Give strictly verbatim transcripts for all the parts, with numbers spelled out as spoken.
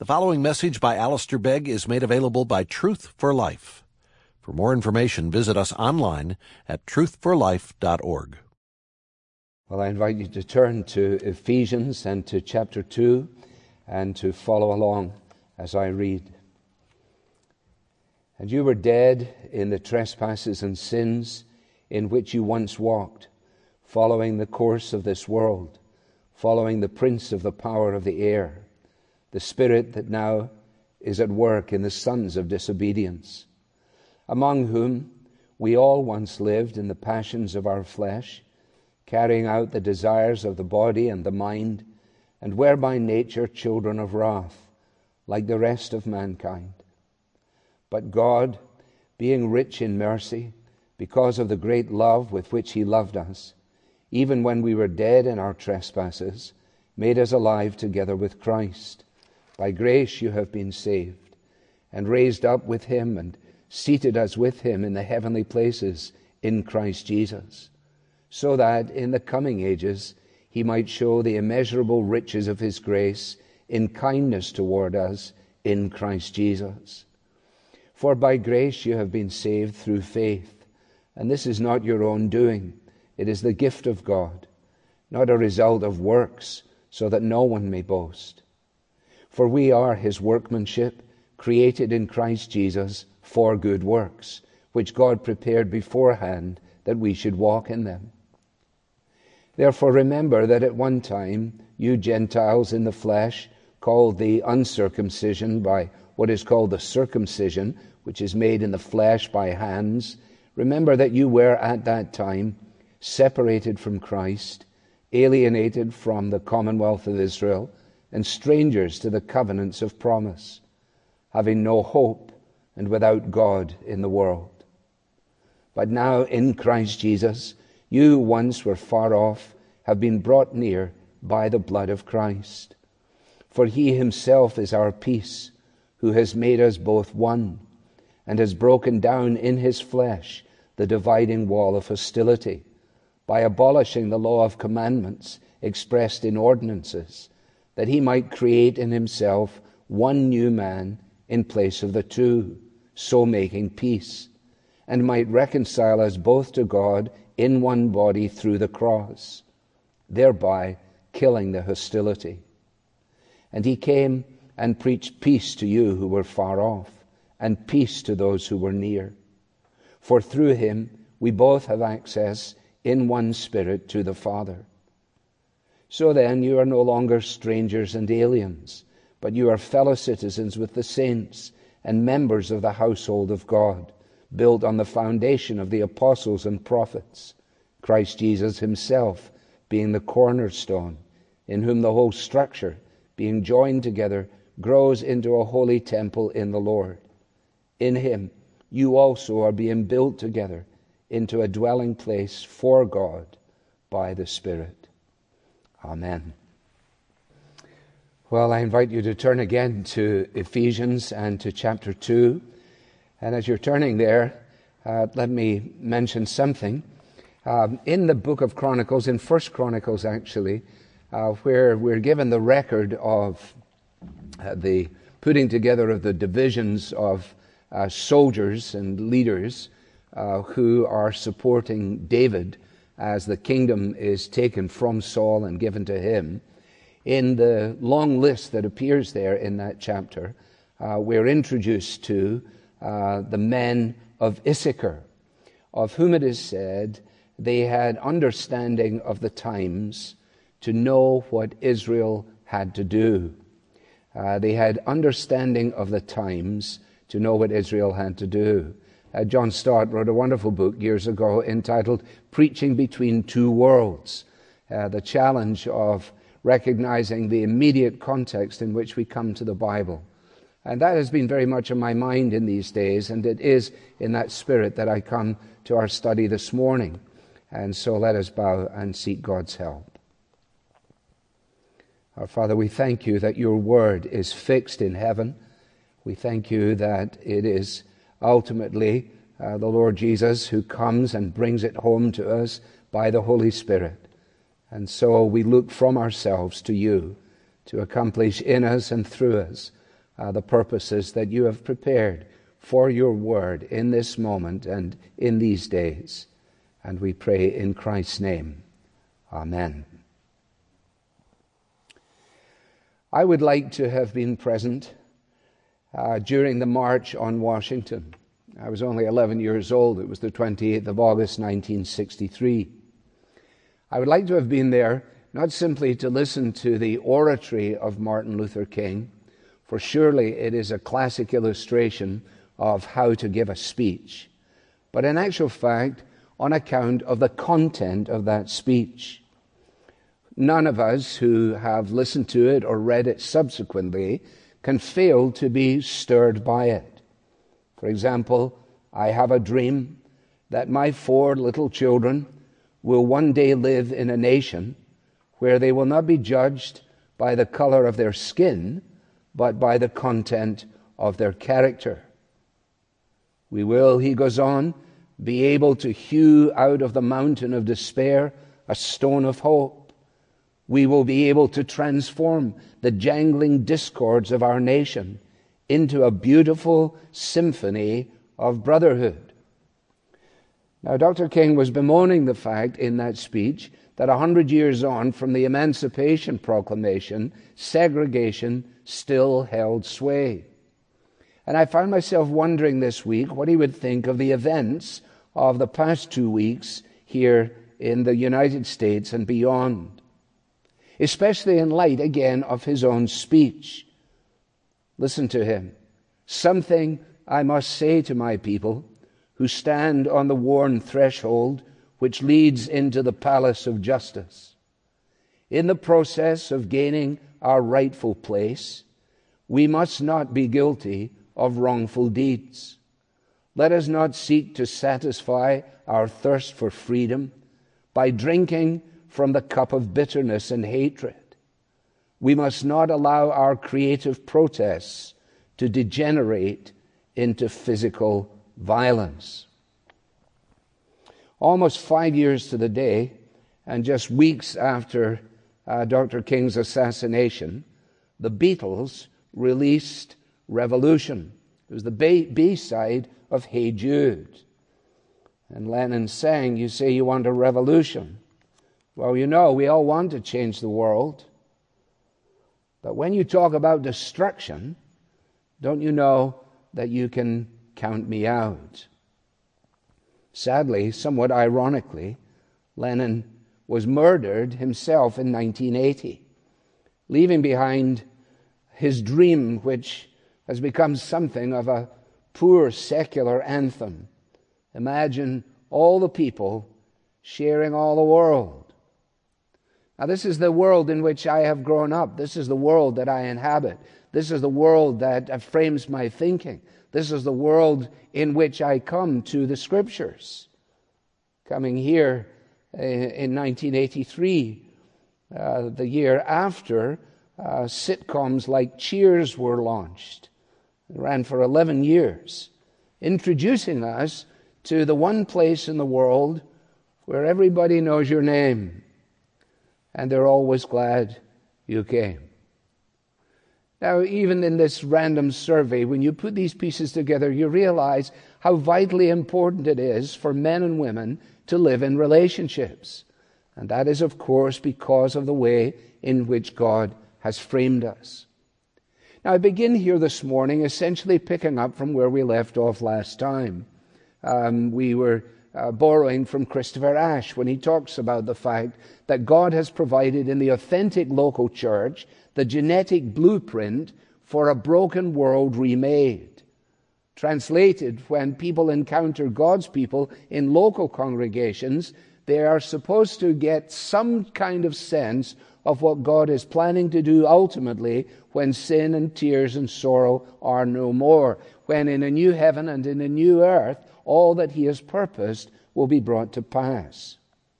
The following message by Alistair Begg is made available by Truth for Life. For more information, visit us online at truth for life dot org. Well, I invite you to turn to Ephesians and to chapter two and to follow along as I read. And you were dead in the trespasses and sins in which you once walked, following the course of this world, following the prince of the power of the air, the spirit that now is at work in the sons of disobedience, among whom we all once lived in the passions of our flesh, carrying out the desires of the body and the mind, and were by nature children of wrath, like the rest of mankind. But God, being rich in mercy, because of the great love with which He loved us, even when we were dead in our trespasses, made us alive together with Christ. By grace you have been saved, and raised up with Him, and seated us with Him in the heavenly places in Christ Jesus, so that in the coming ages He might show the immeasurable riches of His grace in kindness toward us in Christ Jesus. For by grace you have been saved through faith, and this is not your own doing. It is the gift of God, not a result of works, so that no one may boast. For we are His workmanship, created in Christ Jesus for good works, which God prepared beforehand that we should walk in them. Therefore remember that at one time you Gentiles in the flesh, called the uncircumcision by what is called the circumcision, which is made in the flesh by hands, remember that you were at that time separated from Christ, alienated from the commonwealth of Israel, and strangers to the covenants of promise, having no hope and without God in the world. But now in Christ Jesus, you who once were far off have been brought near by the blood of Christ. For He Himself is our peace, who has made us both one, and has broken down in His flesh the dividing wall of hostility, by abolishing the law of commandments expressed in ordinances, that He might create in Himself one new man in place of the two, so making peace, and might reconcile us both to God in one body through the cross, thereby killing the hostility. And He came and preached peace to you who were far off, and peace to those who were near. For through Him we both have access in one Spirit to the Father. So then you are no longer strangers and aliens, but you are fellow citizens with the saints and members of the household of God, built on the foundation of the apostles and prophets, Christ Jesus Himself being the cornerstone, in whom the whole structure, being joined together, grows into a holy temple in the Lord. In Him you also are being built together into a dwelling place for God by the Spirit. Amen. Well, I invite you to turn again to Ephesians and to chapter two. And as you're turning there, uh, let me mention something. Um, in the book of Chronicles, in First Chronicles actually, uh, where we're given the record of uh, the putting together of the divisions of uh, soldiers and leaders uh, who are supporting David as the kingdom is taken from Saul and given to him. In the long list that appears there in that chapter, uh, we're introduced to uh, the men of Issachar, of whom it is said they had understanding of the times to know what Israel had to do. Uh, they had understanding of the times to know what Israel had to do. Uh, John Stott wrote a wonderful book years ago entitled Preaching Between Two Worlds, uh, the challenge of recognizing the immediate context in which we come to the Bible. And that has been very much on my mind in these days, and it is in that spirit that I come to our study this morning. And so let us bow and seek God's help. Our Father, we thank you that your word is fixed in heaven. We thank you that it is ultimately uh, the Lord Jesus who comes and brings it home to us by the Holy Spirit. And so we look from ourselves to you to accomplish in us and through us uh, the purposes that you have prepared for your word in this moment and in these days. And we pray in Christ's name. Amen. I would like to have been present uh, during the March on Washington. I was only eleven years old. It was the twenty-eighth of August, nineteen sixty-three. I would like to have been there, not simply to listen to the oratory of Martin Luther King, for surely it is a classic illustration of how to give a speech, but in actual fact, on account of the content of that speech. None of us who have listened to it or read it subsequently can fail to be stirred by it. For example, I have a dream that my four little children will one day live in a nation where they will not be judged by the color of their skin, but by the content of their character. We will, he goes on, be able to hew out of the mountain of despair a stone of hope. We will be able to transform the jangling discords of our nation into a beautiful symphony of brotherhood. Now, Doctor King was bemoaning the fact in that speech that a hundred years on from the Emancipation Proclamation, segregation still held sway. And I found myself wondering this week what he would think of the events of the past two weeks here in the United States and beyond, especially in light, again, of his own speech. Listen to him. Something I must say to my people who stand on the worn threshold which leads into the palace of justice. In the process of gaining our rightful place, we must not be guilty of wrongful deeds. Let us not seek to satisfy our thirst for freedom by drinking from the cup of bitterness and hatred. We must not allow our creative protests to degenerate into physical violence. Almost five years to the day, and just weeks after uh, Doctor King's assassination, the Beatles released Revolution. It was the B-side of Hey Jude. And Lennon sang, you say you want a revolution. Well, you know, we all want to change the world. But when you talk about destruction, don't you know that you can count me out? Sadly, somewhat ironically, Lennon was murdered himself in nineteen eighty, leaving behind his dream, which has become something of a poor secular anthem. Imagine all the people sharing all the world. Now, this is the world in which I have grown up. This is the world that I inhabit. This is the world that frames my thinking. This is the world in which I come to the Scriptures. Coming here in nineteen eighty-three, uh, the year after, uh, sitcoms like Cheers were launched. It ran for eleven years, introducing us to the one place in the world where everybody knows your name, and they're always glad you came. Now, even in this random survey, when you put these pieces together, you realize how vitally important it is for men and women to live in relationships. And that is, of course, because of the way in which God has framed us. Now, I begin here this morning essentially picking up from where we left off last time. Um, we were uh, borrowing from Christopher Ash when he talks about the fact that God has provided in the authentic local church the genetic blueprint for a broken world remade. Translated, when people encounter God's people in local congregations, they are supposed to get some kind of sense of what God is planning to do ultimately when sin and tears and sorrow are no more, when in a new heaven and in a new earth, all that he has purposed will be brought to pass.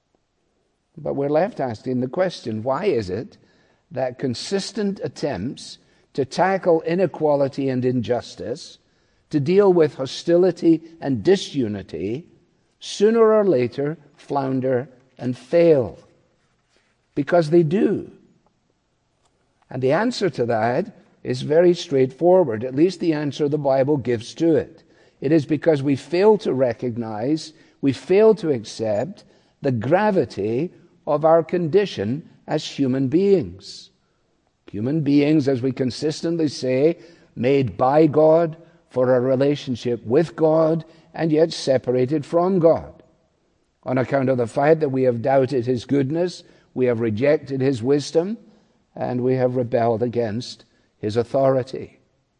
But we're left asking the question, why is it that consistent attempts to tackle inequality and injustice, to deal with hostility and disunity, sooner or later flounder and fail? Because they do. And the answer to that is very straightforward, at least the answer the Bible gives to it. It is because we fail to recognize, we fail to accept the gravity of our condition as human beings. Human beings, as we consistently say, made by God for a relationship with God, and yet separated from God. On account of the fact that we have doubted His goodness, we have rejected His wisdom, and we have rebelled against His authority.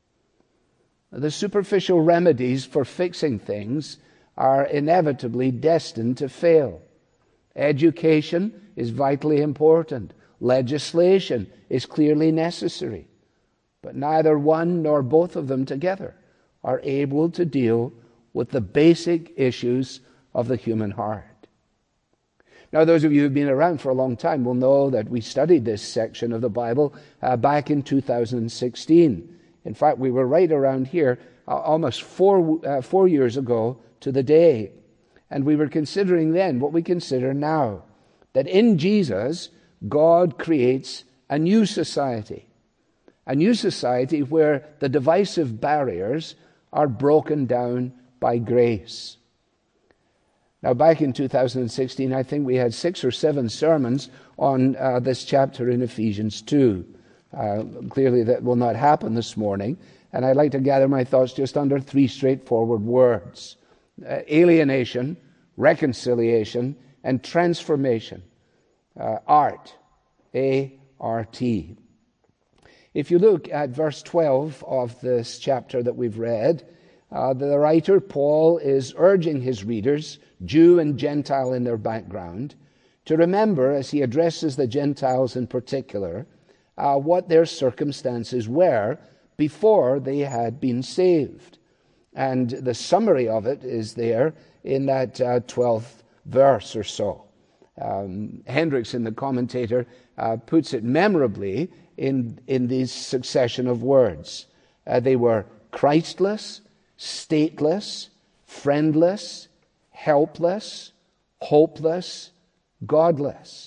The superficial remedies for fixing things are inevitably destined to fail. Education is vitally important. Legislation is clearly necessary. But neither one nor both of them together are able to deal with the basic issues of the human heart. Now, those of you who have been around for a long time will know that we studied this section of the Bible uh, back in two thousand sixteen. In fact, we were right around here uh, almost four, uh, four years ago to the day. And we were considering then what we consider now, that in Jesus, God creates a new society. A new society where the divisive barriers are broken down by grace. Now, back in two thousand sixteen, I think we had six or seven sermons on uh, this chapter in Ephesians two. Uh, clearly, that will not happen this morning, and I'd like to gather my thoughts just under three straightforward words. Uh, alienation, reconciliation, and transformation. Uh, art. A R T. If you look at verse twelve of this chapter that we've read, uh, the writer, Paul, is urging his readers, Jew and Gentile in their background, to remember, as he addresses the Gentiles in particular, uh, what their circumstances were before they had been saved. And the summary of it is there in that uh, twelfth verse or so. Um, Hendrickson, the commentator, uh, puts it memorably in, in this succession of words. Uh, they were Christless, stateless, friendless, helpless, hopeless, godless.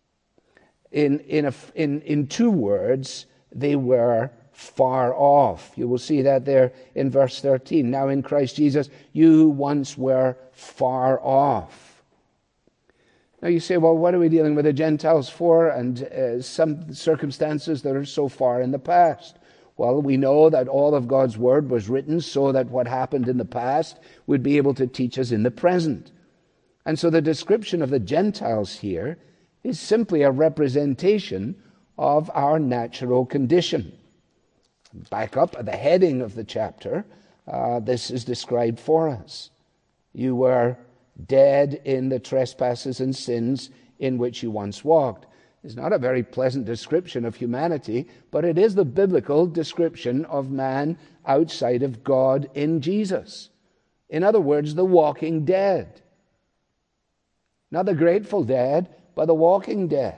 In, in, a, in, in two words, they were far off. You will see that there in verse thirteen. Now in Christ Jesus, you once were far off. Now you say, well, what are we dealing with the Gentiles for, and uh, some circumstances that are so far in the past? Well, we know that all of God's Word was written so that what happened in the past would be able to teach us in the present. And so the description of the Gentiles here is simply a representation of our natural condition. Back up at the heading of the chapter, uh, this is described for us. You were dead in the trespasses and sins in which you once walked. It's not a very pleasant description of humanity, but it is the biblical description of man outside of God in Jesus. In other words, the walking dead. Not the grateful dead, but the walking dead.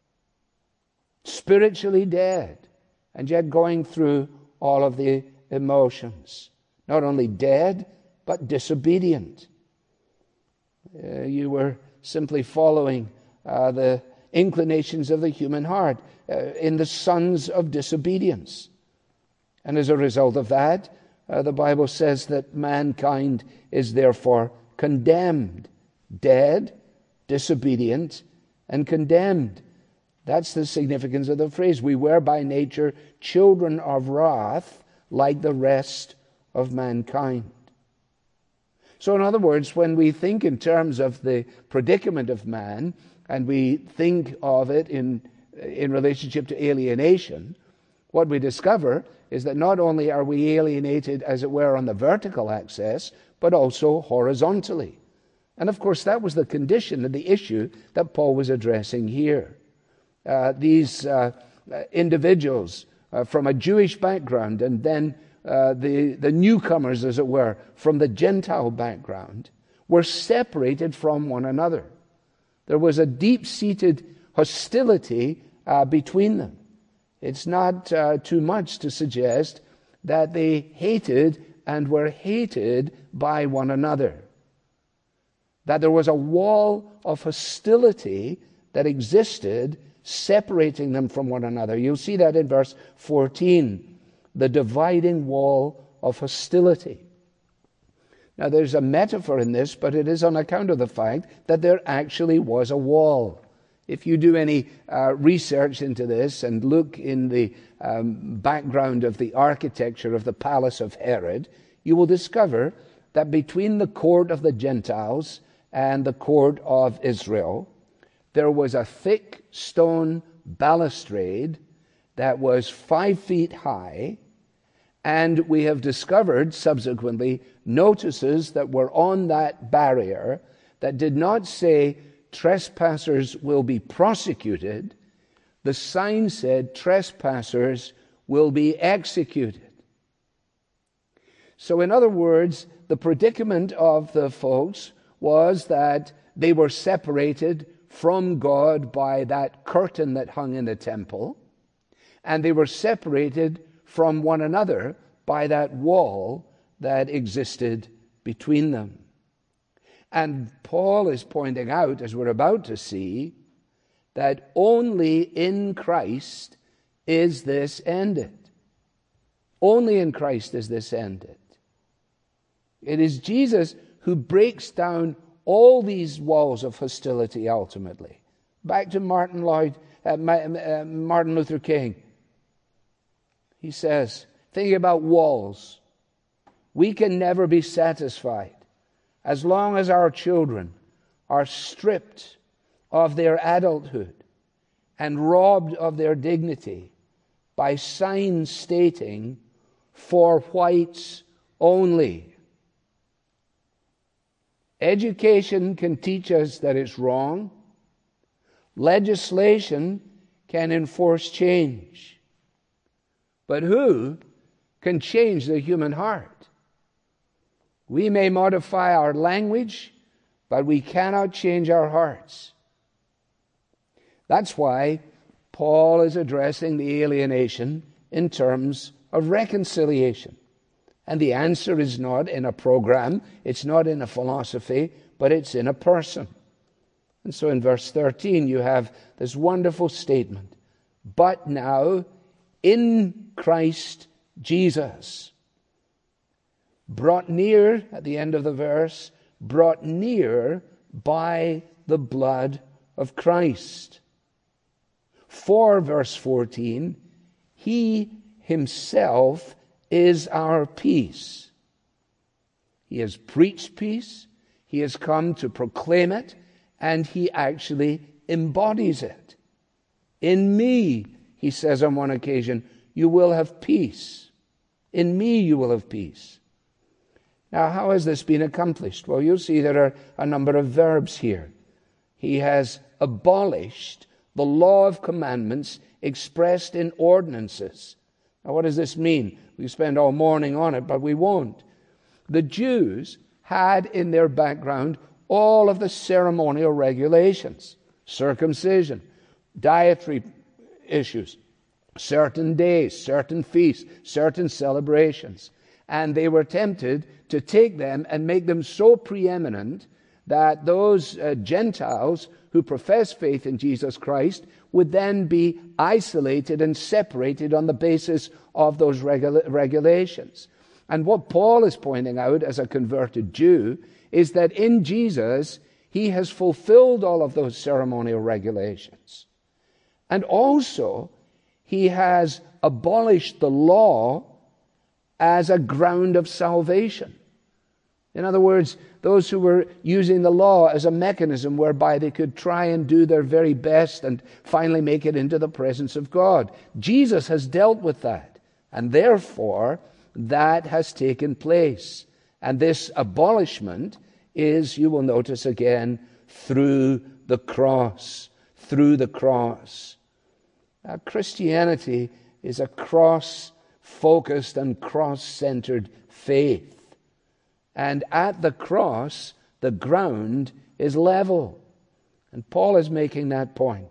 Spiritually dead, and yet going through all of the emotions. Not only dead, but disobedient. Uh, you were simply following uh, the inclinations of the human heart uh, in the sons of disobedience. And as a result of that, uh, the Bible says that mankind is therefore condemned, dead, disobedient, and condemned. That's the significance of the phrase. We were by nature children of wrath like the rest of mankind. So in other words, when we think in terms of the predicament of man, and we think of it in, in relationship to alienation, what we discover is that not only are we alienated, as it were, on the vertical axis, but also horizontally. And of course, that was the condition and the issue that Paul was addressing here. Uh, these uh, individuals uh, from a Jewish background, and then uh, the, the newcomers, as it were, from the Gentile background, were separated from one another. There was a deep-seated hostility uh, between them. It's not uh, too much to suggest that they hated and were hated by one another. That there was a wall of hostility that existed separating them from one another. You'll see that in verse fourteen. the dividing wall of hostility. Now, there's a metaphor in this, but it is on account of the fact that there actually was a wall. If you do any uh, research into this and look in the um, background of the architecture of the palace of Herod, you will discover that between the court of the Gentiles and the court of Israel, there was a thick stone balustrade that was five feet high, and we have discovered subsequently notices that were on that barrier that did not say trespassers will be prosecuted. The sign said trespassers will be executed. So in other words, the predicament of the folks was that they were separated from God by that curtain that hung in the temple, and they were separated from one another by that wall that existed between them. And Paul is pointing out, as we're about to see, that only in Christ is this ended. Only in Christ is this ended. It is Jesus who breaks down all these walls of hostility ultimately. Back to Martin Lloyd, uh, uh, Martin Luther King. He says, thinking about walls, we can never be satisfied as long as our children are stripped of their adulthood and robbed of their dignity by signs stating, for whites only. Education can teach us that it's wrong. Legislation can enforce change. But who can change the human heart? We may modify our language, but we cannot change our hearts. That's why Paul is addressing the alienation in terms of reconciliation. And the answer is not in a program, it's not in a philosophy, but it's in a person. And so in verse thirteen you have this wonderful statement, but now in Christ Jesus, brought near, at the end of the verse, brought near by the blood of Christ. For, verse fourteen, he himself is our peace. He has preached peace, he has come to proclaim it, and he actually embodies it. In me, he says on one occasion, you will have peace. In me you will have peace. Now, how has this been accomplished? Well, you'll see there are a number of verbs here. He has abolished the law of commandments expressed in ordinances. Now, what does this mean? We spend all morning on it, but we won't. The Jews had in their background all of the ceremonial regulations, circumcision, dietary issues, certain days, certain feasts, certain celebrations. And they were tempted to take them and make them so preeminent that those uh, Gentiles who profess faith in Jesus Christ would then be isolated and separated on the basis of those regula- regulations. And what Paul is pointing out as a converted Jew is that in Jesus, he has fulfilled all of those ceremonial regulations. And also, he has abolished the law as a ground of salvation. In other words, those who were using the law as a mechanism whereby they could try and do their very best and finally make it into the presence of God. Jesus has dealt with that, and therefore that has taken place. And this abolishment is, you will notice again, through the cross. Through the cross. Now, Christianity is a cross-focused and cross-centered faith. And at the cross, the ground is level. And Paul is making that point.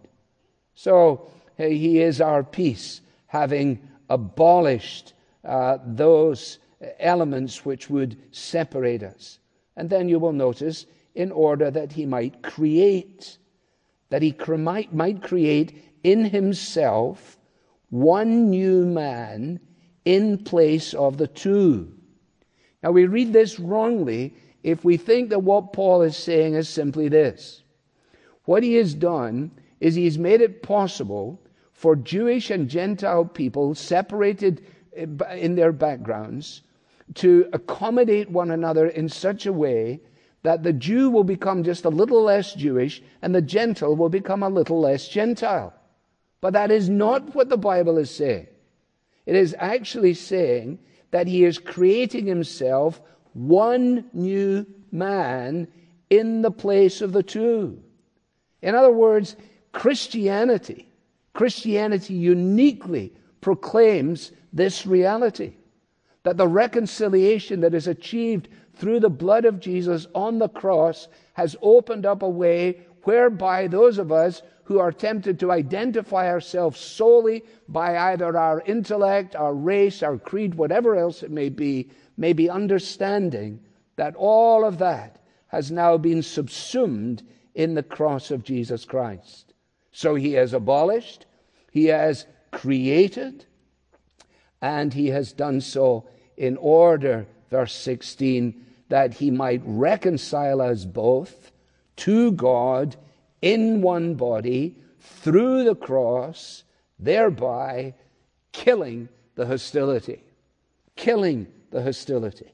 So, he is our peace, having abolished uh, those elements which would separate us. And then you will notice, in order that he might create, that he cre- might, might create in himself one new man in place of the two. Now we read this wrongly if we think that what Paul is saying is simply this. What he has done is he's made it possible for Jewish and Gentile people separated in their backgrounds to accommodate one another in such a way that the Jew will become just a little less Jewish and the Gentile will become a little less Gentile. But that is not what the Bible is saying. It is actually saying that he is creating himself one new man in the place of the two. In other words, Christianity, Christianity uniquely proclaims this reality, that the reconciliation that is achieved through the blood of Jesus on the cross has opened up a way whereby those of us who are tempted to identify ourselves solely by either our intellect, our race, our creed, whatever else it may be, may be understanding that all of that has now been subsumed in the cross of Jesus Christ. So he has abolished, he has created, and he has done so in order, verse sixteen, that he might reconcile us both to God in one body through the cross, thereby killing the hostility. Killing the hostility.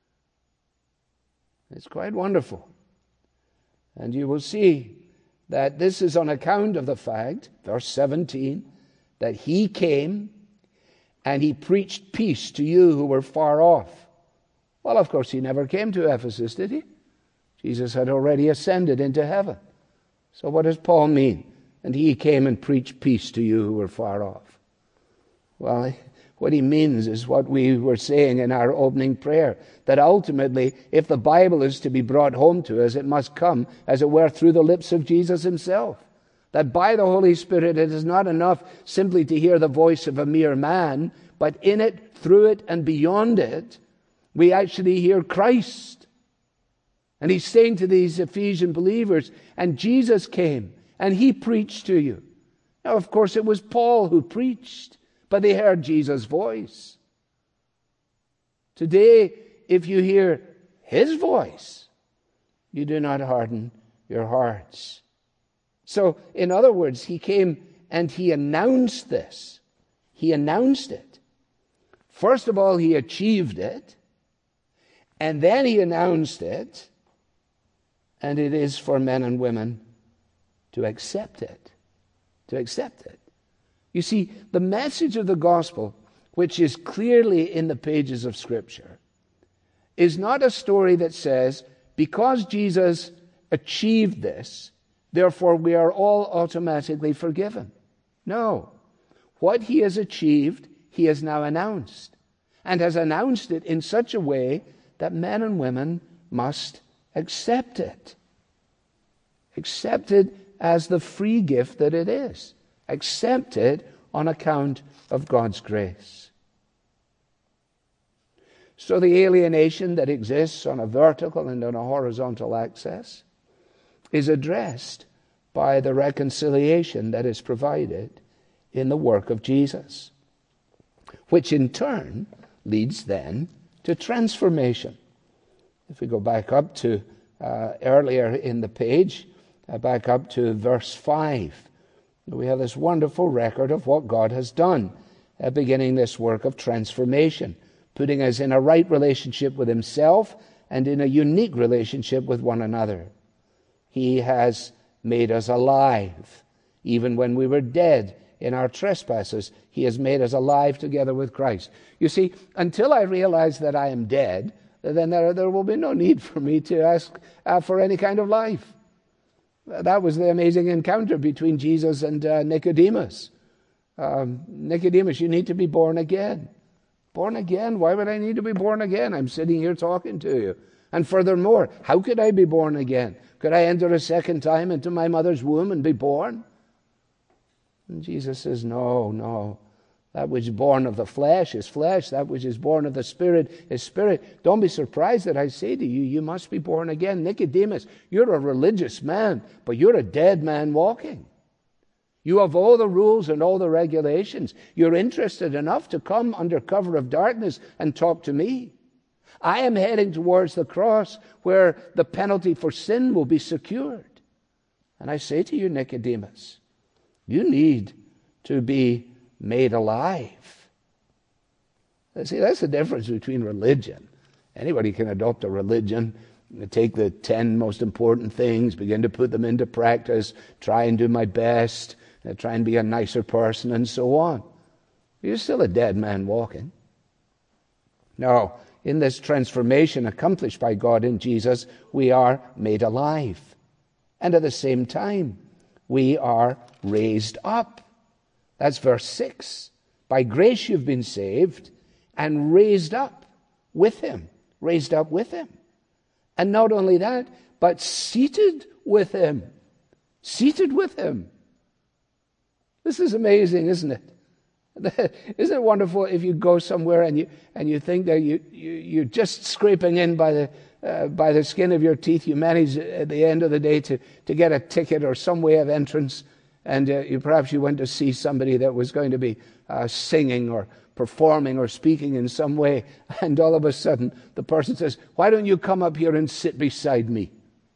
It's quite wonderful. And you will see that this is on account of the fact, verse seventeen, that he came and he preached peace to you who were far off. Well, of course, he never came to Ephesus, did he? Jesus had already ascended into heaven. So what does Paul mean? And he came and preached peace to you who were far off. Well, what he means is what we were saying in our opening prayer, that ultimately, if the Bible is to be brought home to us, it must come, as it were, through the lips of Jesus himself. That by the Holy Spirit, it is not enough simply to hear the voice of a mere man, but in it, through it, and beyond it, we actually hear Christ. And he's saying to these Ephesian believers, and Jesus came, and he preached to you. Now, of course, it was Paul who preached, but they heard Jesus' voice. Today, if you hear his voice, you do not harden your hearts. So, in other words, he came and he announced this. He announced it. First of all, he achieved it, and then he announced it, and it is for men and women to accept it. To accept it. You see, the message of the gospel, which is clearly in the pages of Scripture, is not a story that says, because Jesus achieved this, therefore we are all automatically forgiven. No. What he has achieved, he has now announced, and has announced it in such a way that men and women must accept it. Accept it as the free gift that it is. Accept it on account of God's grace. So the alienation that exists on a vertical and on a horizontal axis is addressed by the reconciliation that is provided in the work of Jesus, which in turn leads then to transformation. If we go back up to uh, earlier in the page, uh, back up to verse five, we have this wonderful record of what God has done, uh, beginning this work of transformation, putting us in a right relationship with himself and in a unique relationship with one another. He has made us alive. Even when we were dead in our trespasses, he has made us alive together with Christ. You see, until I realize that I am dead, then there, there will be no need for me to ask uh, for any kind of life. That was the amazing encounter between Jesus and uh, Nicodemus. Um, Nicodemus, you need to be born again. Born again? Why would I need to be born again? I'm sitting here talking to you. And furthermore, how could I be born again? Could I enter a second time into my mother's womb and be born? And Jesus says, no, no. That which is born of the flesh is flesh. That which is born of the Spirit is spirit. Don't be surprised that I say to you, you must be born again. Nicodemus, you're a religious man, but you're a dead man walking. You have all the rules and all the regulations. You're interested enough to come under cover of darkness and talk to me. I am heading towards the cross where the penalty for sin will be secured. And I say to you, Nicodemus, you need to be made alive. See, that's the difference between religion. Anybody can adopt a religion, take the ten most important things, begin to put them into practice, try and do my best, try and be a nicer person, and so on. You're still a dead man walking. No, in this transformation accomplished by God in Jesus, we are made alive. And at the same time, we are raised up. That's verse six. By grace you've been saved and raised up with him. Raised up with him. And not only that, but seated with him. Seated with him. This is amazing, isn't it? Isn't it wonderful if you go somewhere and you and you think that you, you you're just scraping in by the uh, by the skin of your teeth. You manage at the end of the day to to get a ticket or some way of entrance, and uh, you perhaps you went to see somebody that was going to be uh, singing or performing or speaking in some way, and all of a sudden the person says, "Why don't you come up here and sit beside me?"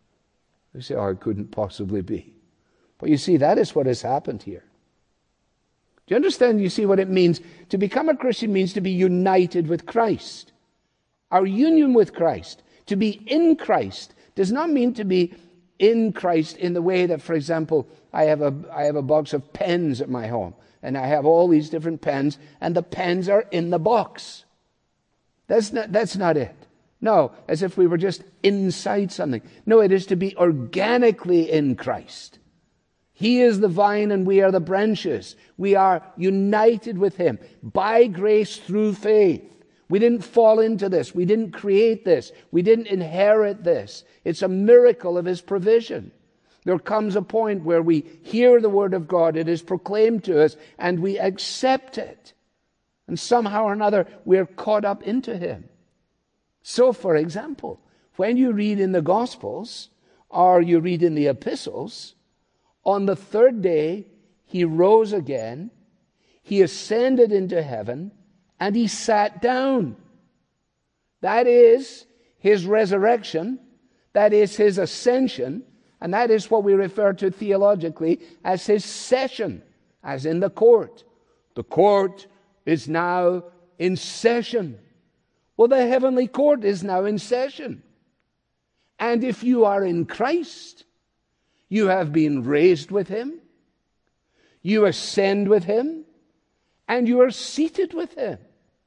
You say, "Oh, it couldn't possibly be." But you see, that is what has happened here. Do you understand? You see what it means? To become a Christian means to be united with Christ. Our union with Christ, to be in Christ, does not mean to be in Christ in the way that, for example, I have a I have a box of pens at my home, and I have all these different pens, and the pens are in the box. That's not that's not it. No, as if we were just inside something. No, it is to be organically in Christ. He is the vine and we are the branches. We are united with him by grace through faith. We didn't fall into this. We didn't create this. We didn't inherit this. It's a miracle of his provision. There comes a point where we hear the word of God. It is proclaimed to us and we accept it. And somehow or another we're caught up into him. So, for example, when you read in the Gospels or you read in the epistles, on the third day, he rose again, he ascended into heaven, and he sat down. That is his resurrection, that is his ascension, and that is what we refer to theologically as his session, as in the court. The court is now in session. Well, the heavenly court is now in session. And if you are in Christ, you have been raised with him, you ascend with him, and you are seated with him.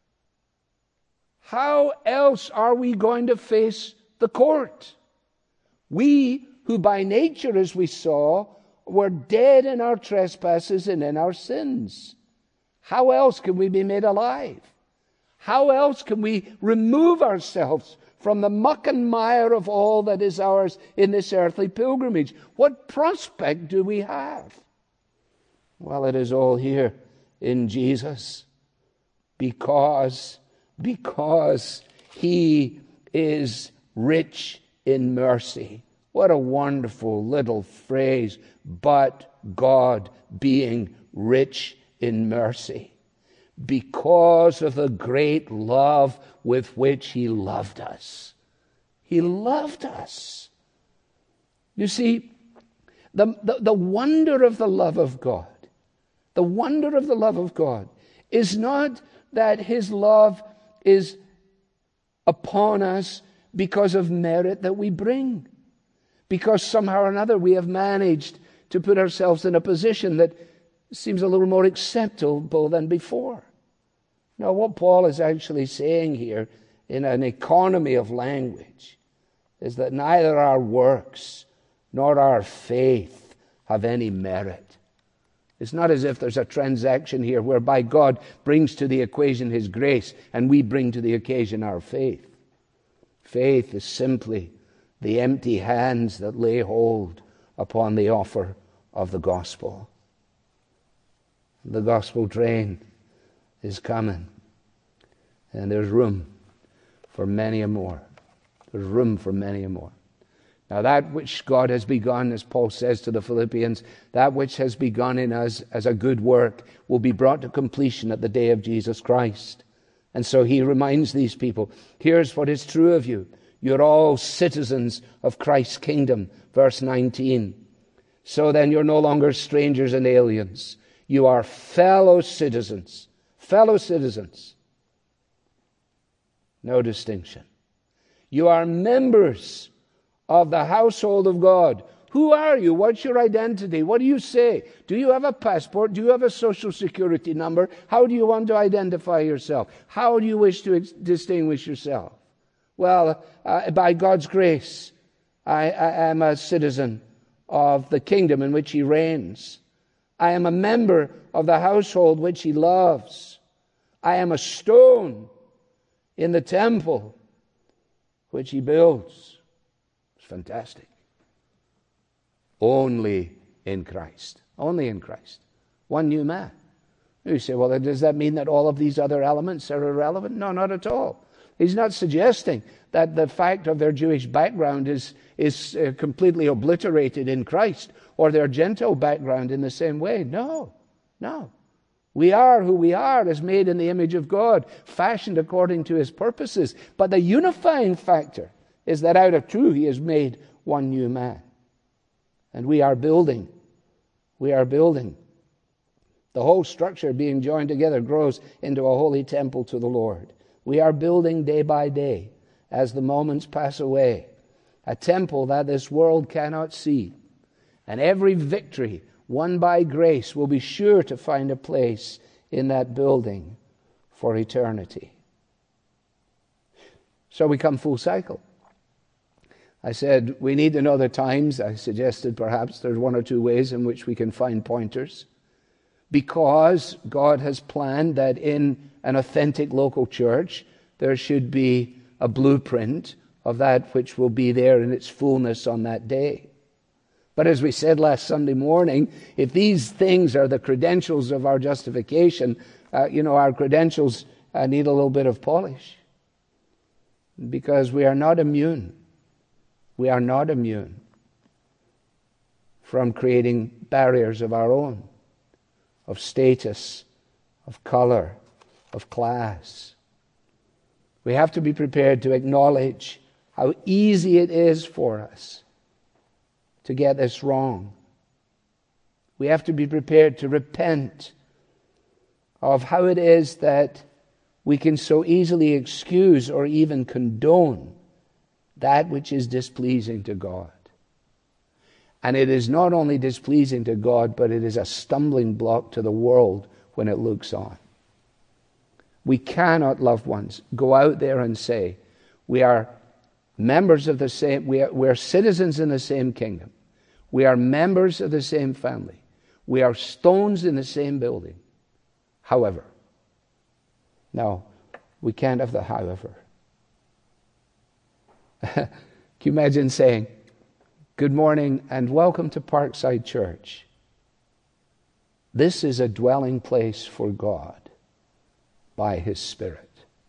How else are we going to face the court? We, who by nature, as we saw, were dead in our trespasses and in our sins. How else can we be made alive? How else can we remove ourselves from the muck and mire of all that is ours in this earthly pilgrimage? What prospect do we have? Well, it is all here in Jesus, because, because he is rich in mercy. What a wonderful little phrase, but God being rich in mercy. Because of the great love with which he loved us. He loved us. You see, the, the, the wonder of the love of God, the wonder of the love of God is not that his love is upon us because of merit that we bring, because somehow or another we have managed to put ourselves in a position that seems a little more acceptable than before. Now, what Paul is actually saying here in an economy of language is that neither our works nor our faith have any merit. It's not as if there's a transaction here whereby God brings to the equation his grace and we bring to the occasion our faith. Faith is simply the empty hands that lay hold upon the offer of the gospel. The gospel train is coming, and there's room for many a more. There's room for many a more. Now that which God has begun, as Paul says to the Philippians, that which has begun in us as a good work will be brought to completion at the day of Jesus Christ. And so he reminds these people, here's what is true of you. You're all citizens of Christ's kingdom. Verse nineteen. So then you're no longer strangers and aliens. You are fellow citizens. Fellow citizens. No distinction. You are members of the household of God. Who are you? What's your identity? What do you say? Do you have a passport? Do you have a social security number? How do you want to identify yourself? How do you wish to ex- distinguish yourself? Well, uh, by God's grace, I, I am a citizen of the kingdom in which he reigns. I am a member of the household which he loves. I am a stone in the temple which he builds. It's fantastic. Only in Christ. Only in Christ. One new man. You say, well, does that mean that all of these other elements are irrelevant? No, not at all. He's not suggesting that the fact of their Jewish background is, is uh, completely obliterated in Christ, or their Gentile background in the same way. No, no. We are who we are as made in the image of God, fashioned according to his purposes. But the unifying factor is that out of two he has made one new man. And we are building. We are building. The whole structure being joined together grows into a holy temple to the Lord. We are building day by day as the moments pass away. A temple that this world cannot see. And every victory won by grace will be sure to find a place in that building for eternity. So we come full cycle. I said we need to know the times. I suggested perhaps there's one or two ways in which we can find pointers. Because God has planned that in an authentic local church there should be a blueprint of that which will be there in its fullness on that day. But as we said last Sunday morning, if these things are the credentials of our justification, uh, you know, our credentials uh, need a little bit of polish. Because we are not immune. We are not immune from creating barriers of our own, of status, of color, of class. We have to be prepared to acknowledge how easy it is for us to get this wrong. We have to be prepared to repent of how it is that we can so easily excuse or even condone that which is displeasing to God. And it is not only displeasing to God, but it is a stumbling block to the world when it looks on. We cannot, loved ones, go out there and say, we are members of the same, we are, we are citizens in the same kingdom. We are members of the same family. We are stones in the same building. However, no, we can't have the however. Can you imagine saying, good morning and welcome to Parkside Church. This is a dwelling place for God by his Spirit.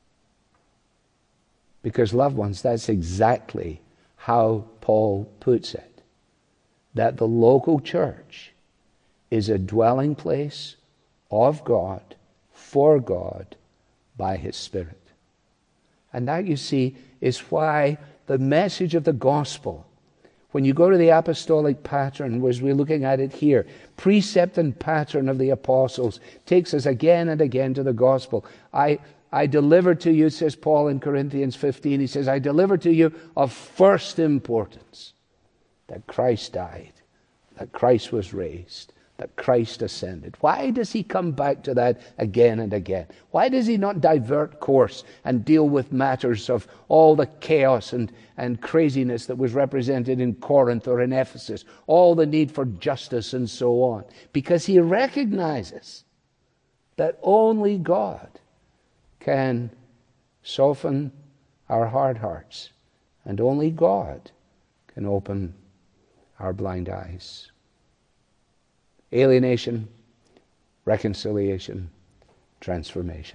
Because, loved ones, that's exactly how Paul puts it. That the local church is a dwelling place of God, for God, by his Spirit. And that, you see, is why the message of the gospel, when you go to the apostolic pattern, as we're looking at it here, precept and pattern of the apostles, takes us again and again to the gospel. I I delivered to you, says Paul in Corinthians fifteen, he says, I delivered to you of first importance that Christ died, that Christ was raised, that Christ ascended. Why does he come back to that again and again? Why does he not divert course and deal with matters of all the chaos and, and craziness that was represented in Corinth or in Ephesus, all the need for justice and so on? Because he recognizes that only God can soften our hard hearts, and only God can open our blind eyes. Alienation, reconciliation, transformation.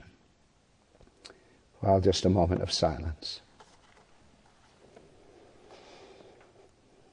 Well, just a moment of silence.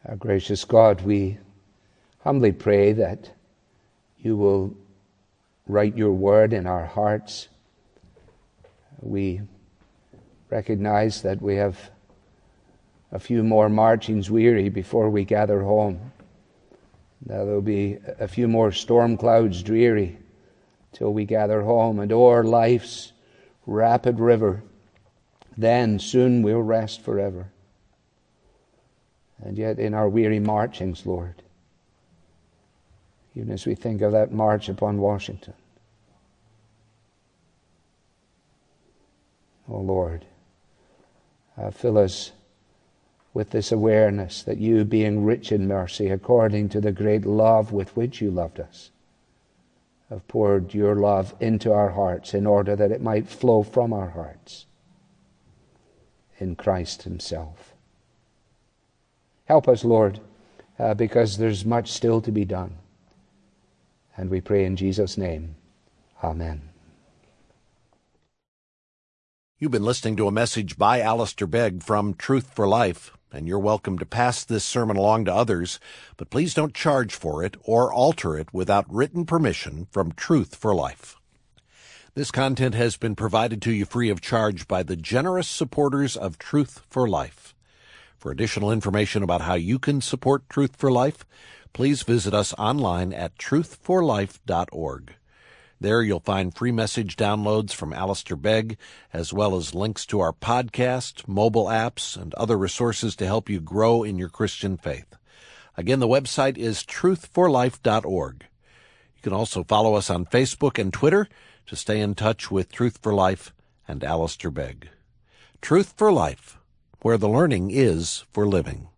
Our gracious God, we humbly pray that you will write your word in our hearts. We recognize that we have a few more marchings weary before we gather home. Now there'll be a few more storm clouds dreary till we gather home, and o'er life's rapid river, then soon we'll rest forever. And yet in our weary marchings, Lord, even as we think of that march upon Washington, oh Lord, uh, fill us with this awareness that you, being rich in mercy, according to the great love with which you loved us, have poured your love into our hearts in order that it might flow from our hearts in Christ himself. Help us, Lord, uh, because there's much still to be done. And we pray in Jesus' name. Amen. You've been listening to a message by Alistair Begg from Truth for Life, and you're welcome to pass this sermon along to others, but please don't charge for it or alter it without written permission from Truth for Life. This content has been provided to you free of charge by the generous supporters of Truth for Life. For additional information about how you can support Truth for Life, please visit us online at truth for life dot org. There you'll find free message downloads from Alistair Begg, as well as links to our podcast, mobile apps, and other resources to help you grow in your Christian faith. Again, the website is truth for life dot org. You can also follow us on Facebook and Twitter to stay in touch with Truth for Life and Alistair Begg. Truth for Life, where the learning is for living.